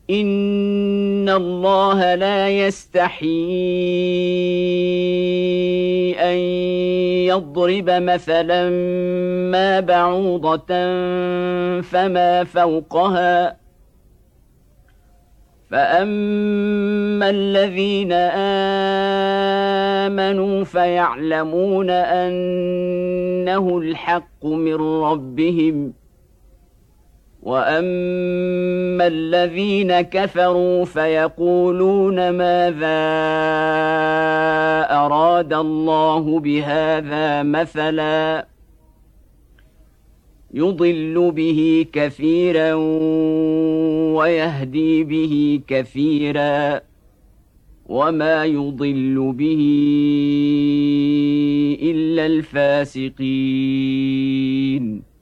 إن الله لا يستحيي أن يضرب مثلا ما بعوضة فما فوقها فأما الذين آمنوا فيعلمون أنه الحق من ربهم وأما الذين كفروا فيقولون ماذا أراد الله بهذا مثلا يضل به كثيرا ويهدي به كثيرا وما يضل به إلا الفاسقين